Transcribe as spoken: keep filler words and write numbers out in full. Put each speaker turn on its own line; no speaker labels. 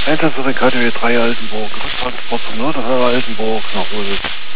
Einsatz für den K T W drei Altenburg, Transport zum Notfall Altenburg nach Ulm.